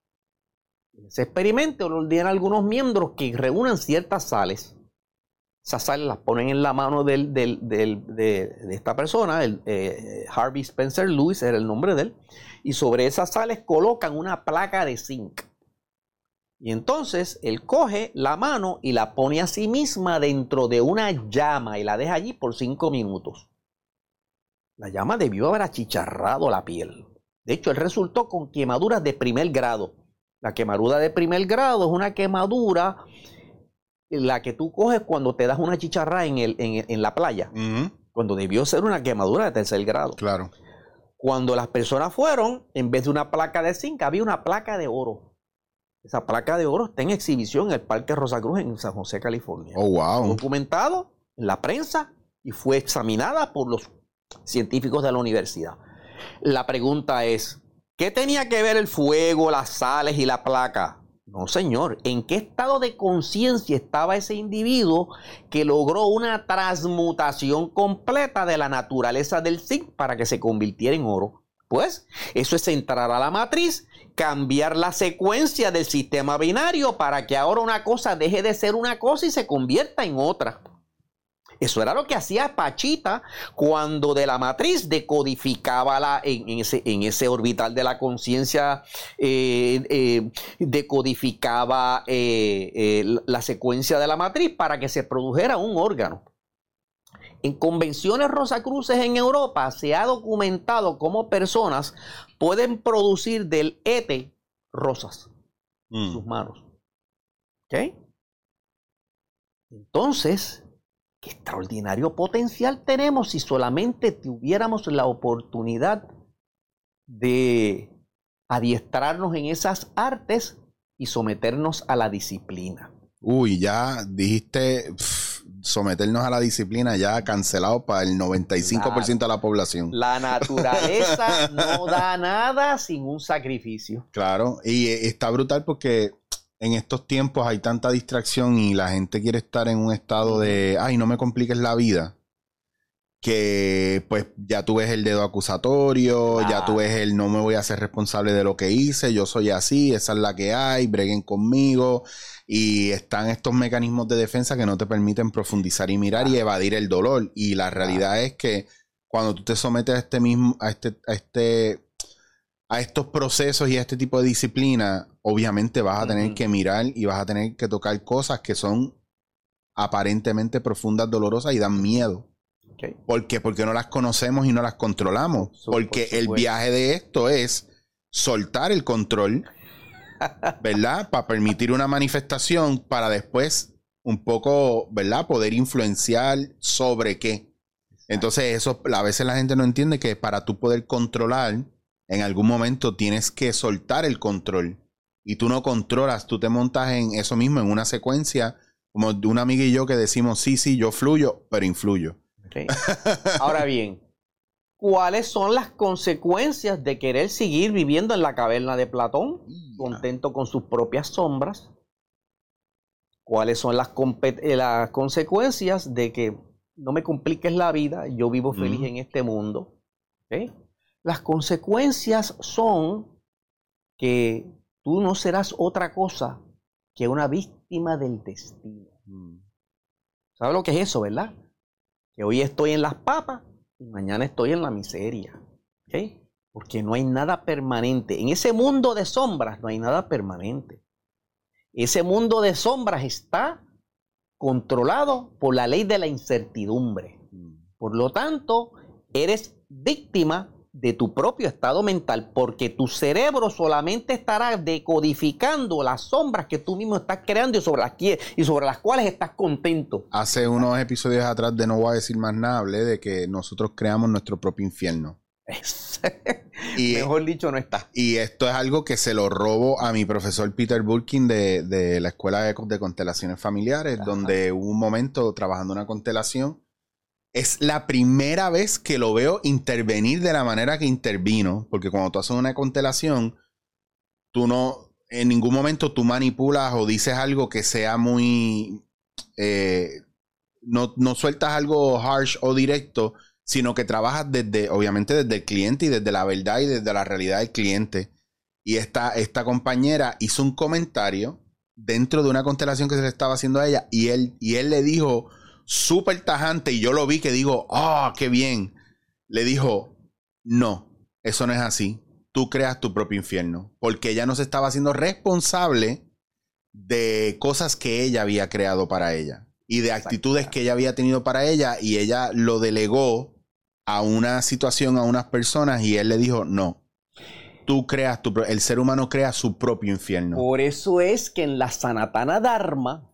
En ese experimento le ordenan a algunos miembros que reúnan ciertas sales. Esas sales las ponen en la mano del, del, del, de, de esta persona, el, eh, Harvey Spencer Lewis era el nombre de él, y sobre esas sales colocan una placa de zinc. Y entonces él coge la mano y la pone a sí misma dentro de una llama y la deja allí por cinco minutos. La llama debió haber achicharrado la piel. De hecho, él resultó con quemaduras de primer grado. La quemadura de primer grado es una quemadura la que tú coges cuando te das una chicharra en, el, en, en la playa. Uh-huh. Cuando debió ser una quemadura de tercer grado. Claro. Cuando las personas fueron, en vez de una placa de zinc, había una placa de oro. Esa placa de oro está en exhibición en el Parque Rosacruz en San José, California. Oh, wow. Documentado en la prensa y fue examinada por los científicos de la universidad. La pregunta es, ¿qué tenía que ver el fuego, las sales y la placa? No, señor. ¿En qué estado de conciencia estaba ese individuo que logró una transmutación completa de la naturaleza del zinc para que se convirtiera en oro? Pues eso es entrar a la matriz, cambiar la secuencia del sistema binario para que ahora una cosa deje de ser una cosa y se convierta en otra. Eso era lo que hacía Pachita cuando de la matriz decodificaba la, en, en, ese, en ese orbital de la conciencia, eh, eh, decodificaba eh, eh, la secuencia de la matriz para que se produjera un órgano. En convenciones rosacruces en Europa se ha documentado cómo personas pueden producir del éter rosas mm. en sus manos. ¿Ok? Entonces, qué extraordinario potencial tenemos si solamente tuviéramos la oportunidad de adiestrarnos en esas artes y someternos a la disciplina. Uy, ya dijiste pff, someternos a la disciplina, ya cancelado para el noventa y cinco por ciento claro. de la población. La naturaleza no da nada sin un sacrificio. Claro, y está brutal porque en estos tiempos hay tanta distracción y la gente quiere estar en un estado de, ay, no me compliques la vida, que pues ya tú ves el dedo acusatorio, ah. ya tú ves el no me voy a hacer responsable de lo que hice, yo soy así, esa es la que hay, breguen conmigo, y están estos mecanismos de defensa que no te permiten profundizar y mirar ah. y evadir el dolor, y la realidad ah. es que cuando tú te sometes a este mismo, a este, a este a estos procesos y a este tipo de disciplina, obviamente vas a tener uh-huh. que mirar y vas a tener que tocar cosas que son aparentemente profundas, dolorosas y dan miedo. Okay. ¿Por qué? Porque no las conocemos y no las controlamos. So, Porque por el viaje de esto es soltar el control, ¿verdad? Para permitir una manifestación para después un poco, ¿verdad? Poder influenciar sobre qué. Entonces eso a veces la gente no entiende que para tú poder controlar, en algún momento tienes que soltar el control y tú no controlas, tú te montas en eso mismo, en una secuencia como de una amiga y yo que decimos, sí, sí, yo fluyo, pero influyo. Okay. Ahora bien, ¿cuáles son las consecuencias de querer seguir viviendo en la caverna de Platón, yeah. contento con sus propias sombras? ¿Cuáles son las, las consecuencias de que no me compliques la vida, yo vivo feliz mm. en este mundo? ¿Okay? Las consecuencias son que tú no serás otra cosa que una víctima del destino. Mm. ¿Sabes lo que es eso, verdad? Que hoy estoy en las papas y mañana estoy en la miseria. ¿Okay? Porque no hay nada permanente. En ese mundo de sombras no hay nada permanente. Ese mundo de sombras está controlado por la ley de la incertidumbre. Mm. Por lo tanto, eres víctima de tu propio estado mental, porque tu cerebro solamente estará decodificando las sombras que tú mismo estás creando y sobre las, y sobre las cuales estás contento. Hace unos episodios atrás de No Voy a Decir Más Nada, hablé de que nosotros creamos nuestro propio infierno. Y, mejor dicho, no está. Y esto es algo que se lo robo a mi profesor Peter Burkin de, de la Escuela de, de Constelaciones Familiares, Ajá. donde hubo un momento trabajando una constelación. Es la primera vez que lo veo intervenir de la manera que intervino, porque cuando tú haces una constelación, tú no, en ningún momento tú manipulas o dices algo que sea muy... Eh, no, no sueltas algo harsh o directo, sino que trabajas desde, obviamente desde el cliente y desde la verdad y desde la realidad del cliente. Y esta, esta compañera hizo un comentario dentro de una constelación que se le estaba haciendo a ella y él, y él le dijo súper tajante, y yo lo vi que digo, ¡ah, oh, qué bien! Le dijo, no, eso no es así. Tú creas tu propio infierno. Porque ella no se estaba haciendo responsable de cosas que ella había creado para ella. Y de actitudes que ella había tenido para ella, y ella lo delegó a una situación, a unas personas, y él le dijo, no, tú creas tu, el ser humano crea su propio infierno. Por eso es que en la Sanatana Dharma,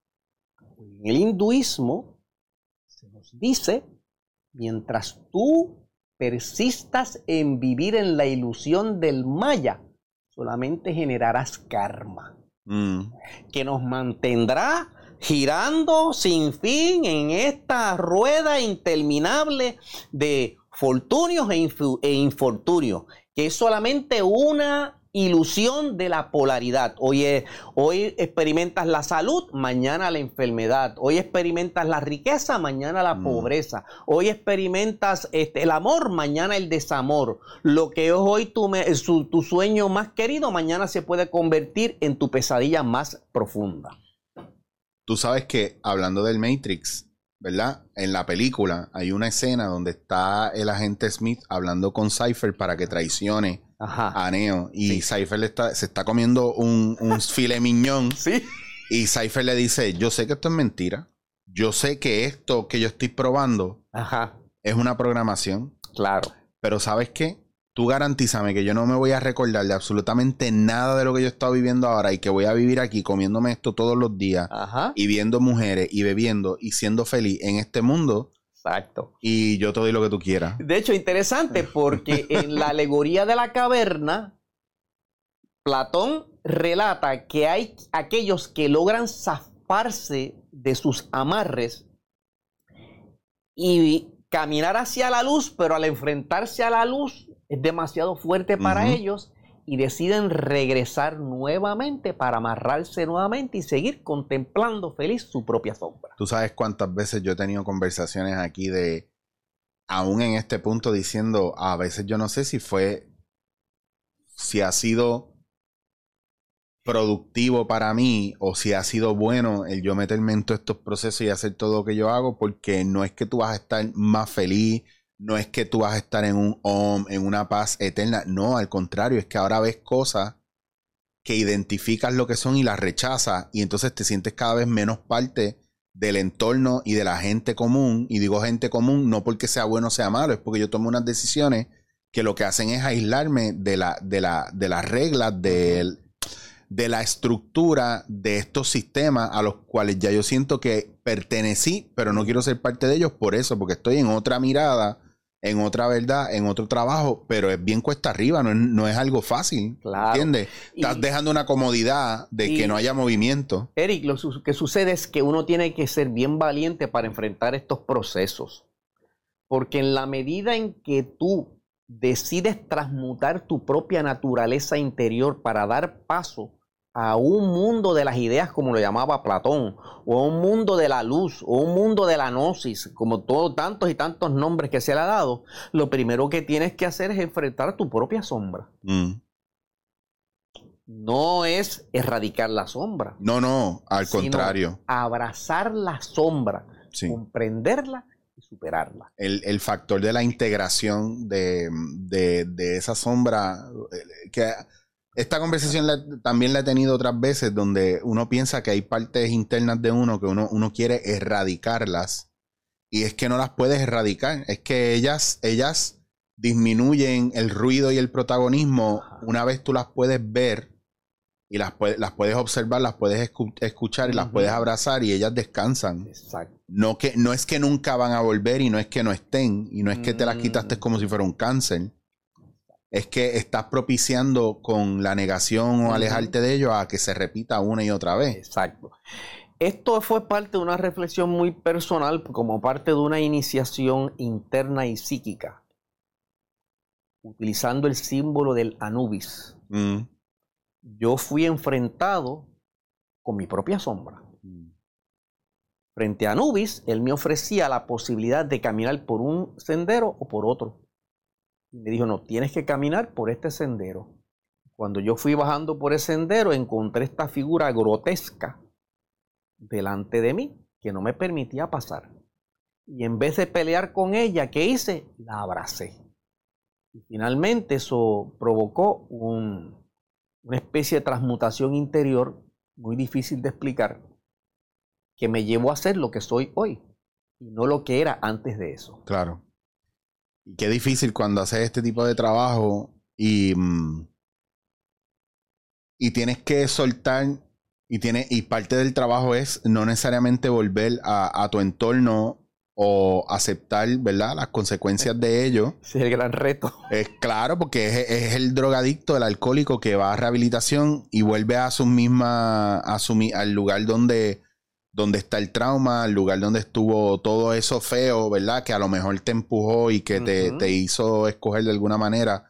en el hinduismo, se nos dice, mientras tú persistas en vivir en la ilusión del maya, solamente generarás karma, mm. que nos mantendrá girando sin fin en esta rueda interminable de fortunios e, e infortunios, que es solamente una ilusión de la polaridad. Hoy, es, hoy experimentas la salud, mañana la enfermedad. Hoy experimentas la riqueza, mañana la mm. pobreza. Hoy experimentas este, el amor, mañana el desamor. Lo que es hoy tu, su, tu sueño más querido, mañana se puede convertir en tu pesadilla más profunda. Tú sabes que, hablando del Matrix, ¿verdad? En la película hay una escena donde está el agente Smith hablando con Cypher para que traicione Ajá. a Neo. Y sí. Cypher le está, se está comiendo un, un filet mignon. Sí. Y Cypher le dice, yo sé que esto es mentira. Yo sé que esto que yo estoy probando Ajá. es una programación. Claro. Pero ¿sabes qué? Tú garantízame que yo no me voy a recordar de absolutamente nada de lo que yo he estado viviendo ahora y que voy a vivir aquí comiéndome esto todos los días Ajá. y viendo mujeres y bebiendo y siendo feliz en este mundo. Exacto. Y yo te doy lo que tú quieras. De hecho, interesante porque en la alegoría de la caverna, Platón relata que hay aquellos que logran zafarse de sus amarres y caminar hacia la luz, pero al enfrentarse a la luz es demasiado fuerte para uh-huh. ellos y deciden regresar nuevamente para amarrarse nuevamente y seguir contemplando feliz su propia sombra. Tú sabes cuántas veces yo he tenido conversaciones aquí de, aún en este punto, diciendo, a veces yo no sé si fue, si ha sido productivo para mí o si ha sido bueno el yo meterme en todos estos procesos y hacer todo lo que yo hago, porque no es que tú vas a estar más feliz, no es que tú vas a estar en un om, en una paz eterna. No, al contrario, es que ahora ves cosas que identificas lo que son y las rechazas. Y entonces te sientes cada vez menos parte del entorno y de la gente común. Y digo gente común no porque sea bueno o sea malo, es porque yo tomo unas decisiones que lo que hacen es aislarme de, la, de, la, de las reglas, de, de la estructura de estos sistemas a los cuales ya yo siento que pertenecí, pero no quiero ser parte de ellos por eso, porque estoy en otra mirada, en otra verdad, en otro trabajo, pero es bien cuesta arriba, no es, no es algo fácil, claro. ¿Entiendes? Estás y, dejando una comodidad de y, que no haya movimiento. Eric, lo su que sucede es que uno tiene que ser bien valiente para enfrentar estos procesos, porque en la medida en que tú decides transmutar tu propia naturaleza interior para dar paso a un mundo de las ideas, como lo llamaba Platón, o a un mundo de la luz, o un mundo de la gnosis, como todos tantos y tantos nombres que se le ha dado, lo primero que tienes que hacer es enfrentar tu propia sombra. Mm. No es erradicar la sombra. No, no, al contrario. Abrazar la sombra, sí. Comprenderla y superarla. El, el factor de la integración de, de, de esa sombra, que esta conversación la, también la he tenido otras veces, donde uno piensa que hay partes internas de uno que uno, uno quiere erradicarlas, y es que no las puedes erradicar, es que ellas, ellas disminuyen el ruido y el protagonismo una vez tú las puedes ver y las, puede, las puedes observar, las puedes escu escuchar y uh-huh. las puedes abrazar, y ellas descansan. Exacto. No, que, no es que nunca van a volver y no es que no estén, y no es que te las quitaste como si fuera un cáncer. es que estás propiciando con la negación o uh-huh. alejarte de ellos a que se repita una y otra vez. Exacto. Esto fue parte de una reflexión muy personal, como parte de una iniciación interna y psíquica, utilizando el símbolo del Anubis. Mm. Yo fui enfrentado con mi propia sombra. Mm. Frente a Anubis, él me ofrecía la posibilidad de caminar por un sendero o por otro. Y me dijo, no, tienes que caminar por este sendero. Cuando yo fui bajando por ese sendero, encontré esta figura grotesca delante de mí, que no me permitía pasar. Y en vez de pelear con ella, ¿qué hice? La abracé. Y finalmente eso provocó un, una especie de transmutación interior muy difícil de explicar, que me llevó a ser lo que soy hoy, y no lo que era antes de eso. Claro. Y qué difícil cuando haces este tipo de trabajo y, y tienes que soltar, y, tiene, y parte del trabajo es no necesariamente volver a, a tu entorno o aceptar, ¿verdad?, las consecuencias de ello. Ese es el gran reto. Es claro, porque es, es el drogadicto, el alcohólico que va a rehabilitación y vuelve a su misma, a su, al lugar donde, donde está el trauma, al lugar donde estuvo todo eso feo, ¿verdad?, que a lo mejor te empujó y que te, uh-huh. te hizo escoger de alguna manera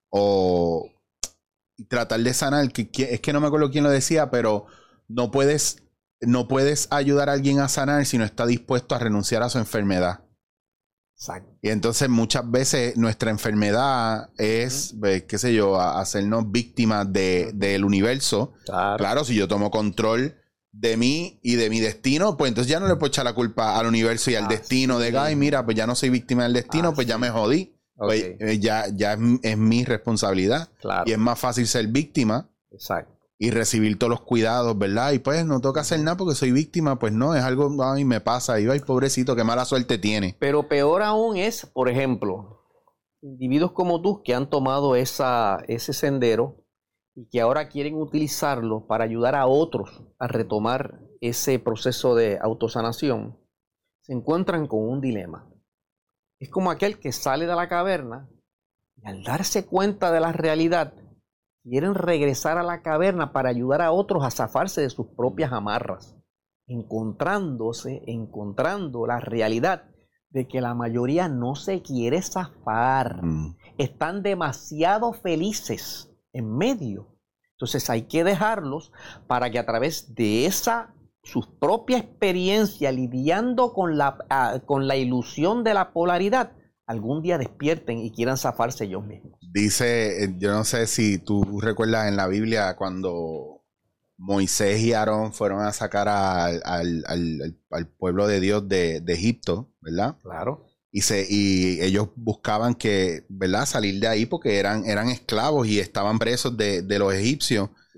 o tratar de sanar, que, que es que no me acuerdo quién lo decía, pero no puedes No puedes ayudar a alguien a sanar si no está dispuesto a renunciar a su enfermedad. Exacto. Y entonces muchas veces nuestra enfermedad es, uh-huh. qué sé yo, a hacernos víctimas de, del universo. Claro. Claro, si yo tomo control de mí y de mi destino, pues entonces ya no le puedo echar la culpa al universo y al ah, destino sí. de, ay, mira, pues ya no soy víctima del destino, ah, pues sí. ya me jodí. Okay. Pues, eh, ya ya es, es mi responsabilidad. Claro. Y es más fácil ser víctima. Exacto. Y recibir todos los cuidados, ¿verdad? Y pues no toca hacer nada porque soy víctima, pues no, es algo, ay, me pasa, y ay, pobrecito, qué mala suerte tiene. Pero peor aún es, por ejemplo, individuos como tú que han tomado esa, ese sendero y que ahora quieren utilizarlo para ayudar a otros a retomar ese proceso de autosanación, se encuentran con un dilema. Es como aquel que sale de la caverna y al darse cuenta de la realidad, quieren regresar a la caverna para ayudar a otros a zafarse de sus propias amarras, encontrándose, encontrando la realidad de que la mayoría no se quiere zafar. Mm. Están demasiado felices en medio. Entonces hay que dejarlos para que a través de esa, su propia experiencia lidiando con la, uh, con la ilusión de la polaridad, algún día despierten y quieran zafarse ellos mismos. Dice, yo no sé si tú recuerdas en la Biblia cuando Moisés y Aarón fueron a sacar al, al, al, al pueblo de Dios de, de Egipto, ¿verdad? Claro. Y, se, y ellos buscaban que, ¿verdad?, salir de ahí porque eran, eran esclavos y estaban presos de, de los egipcios. Sí.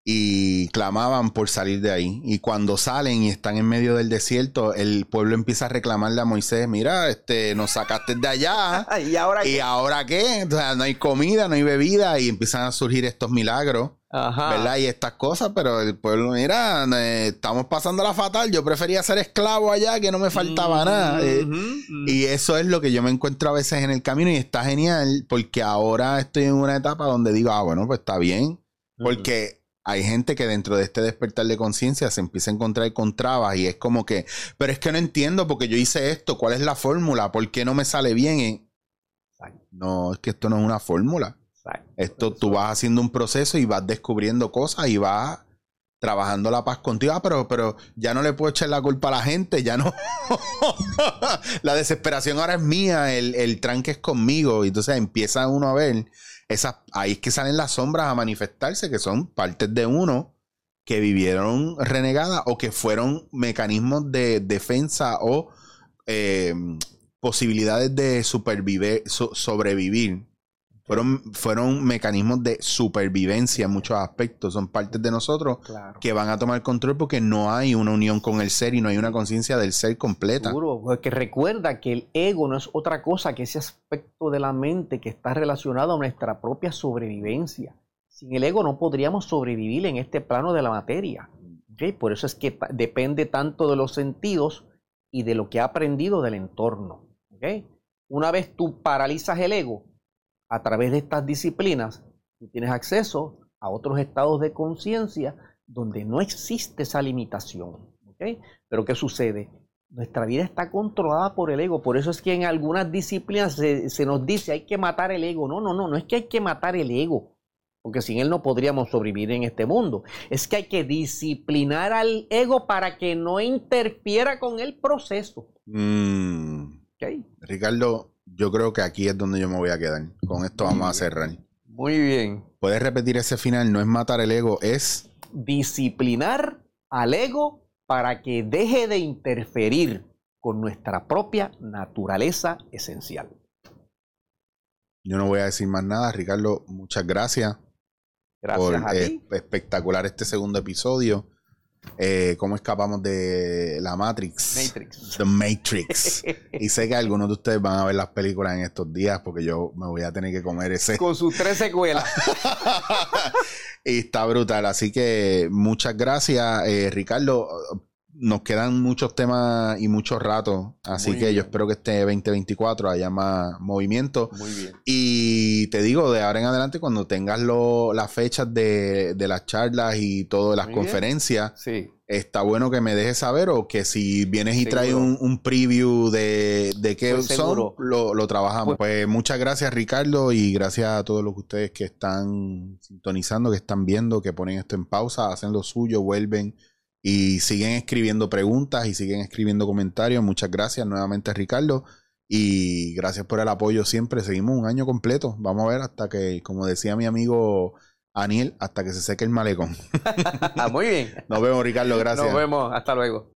Y clamaban por salir de ahí. Y cuando salen y están en medio del desierto, el pueblo empieza a reclamarle a Moisés, mira, este, nos sacaste de allá. ¿Y ahora qué? ¿Y ahora qué? O sea, no hay comida, no hay bebida. Y empiezan a surgir estos milagros. Ajá. ¿Verdad? Y estas cosas, pero el pueblo, mira, eh, estamos pasando la fatal. Yo prefería ser esclavo allá, que no me faltaba mm-hmm, nada. Eh, mm-hmm. Y eso es lo que yo me encuentro a veces en el camino. Y está genial, porque ahora estoy en una etapa donde digo, ah, bueno, pues está bien. Porque... Mm-hmm. Hay gente que dentro de este despertar de conciencia se empieza a encontrar con trabas y es como que, pero es que no entiendo porque yo hice esto, ¿cuál es la fórmula? ¿Por qué no me sale bien? Y, no, es que esto no es una fórmula. Exacto. Esto tú vas haciendo un proceso y vas descubriendo cosas y vas trabajando la paz contigo. Ah, pero, pero ya no le puedo echar la culpa a la gente, ya no. La desesperación ahora es mía, el, el tranque es conmigo. Y entonces empieza uno a ver... Esas, ahí es que salen las sombras a manifestarse, que son partes de uno que vivieron renegadas o que fueron mecanismos de defensa o eh, posibilidades de supervivir, so, sobrevivir. Fueron, fueron mecanismos de supervivencia en muchos aspectos. Son partes de nosotros claro. que van a tomar control porque no hay una unión con el ser y no hay una conciencia del ser completa. Seguro, porque recuerda que el ego no es otra cosa que ese aspecto de la mente que está relacionado a nuestra propia sobrevivencia. Sin el ego no podríamos sobrevivir en este plano de la materia. ¿Okay? Por eso es que depende tanto de los sentidos y de lo que ha aprendido del entorno. ¿Okay? Una vez tú paralizas el ego, a través de estas disciplinas, tú tienes acceso a otros estados de conciencia donde no existe esa limitación. ¿Okay? Pero ¿qué sucede? Nuestra vida está controlada por el ego. Por eso es que en algunas disciplinas se, se nos dice hay que matar el ego. No, no, no, no es que hay que matar el ego, porque sin él no podríamos sobrevivir en este mundo. Es que hay que disciplinar al ego para que no interfiera con el proceso. Mm. ¿Okay? Ricardo, yo creo que aquí es donde yo me voy a quedar. Con esto Muy vamos bien. a cerrar. Muy bien. ¿Puedes repetir ese final? No es matar el ego, es... Disciplinar al ego para que deje de interferir con nuestra propia naturaleza esencial. Yo no voy a decir más nada. Ricardo, muchas gracias. Gracias por, a eh, ti. espectacular este segundo episodio. Eh, ¿Cómo escapamos de la Matrix? Matrix. The Matrix. Y sé que algunos de ustedes van a ver las películas en estos días porque yo me voy a tener que comer ese. Con sus tres secuelas. Y está brutal. Así que muchas gracias, eh, Ricardo. Nos quedan muchos temas y muchos ratos. Así Muy que bien. yo espero que este veinte veinticuatro haya más movimiento. Muy bien. Y te digo, de ahora en adelante, cuando tengas lo, las fechas de, de las charlas y todas las Muy bien. conferencias, Sí. está bueno que me dejes saber o que si vienes y Seguro. traes un, un preview de, de qué Pues son, seguro. lo, lo trabajamos. Pues, pues muchas gracias, Ricardo, y gracias a todos los que ustedes que están sintonizando, que están viendo, que ponen esto en pausa, hacen lo suyo, vuelven y siguen escribiendo preguntas y siguen escribiendo comentarios. Muchas gracias nuevamente, Ricardo, y gracias por el apoyo siempre. Seguimos un año completo. Vamos a ver hasta que, como decía mi amigo Aniel, hasta que se seque el malecón. Muy bien. Nos vemos, Ricardo. Gracias. Nos vemos. Hasta luego.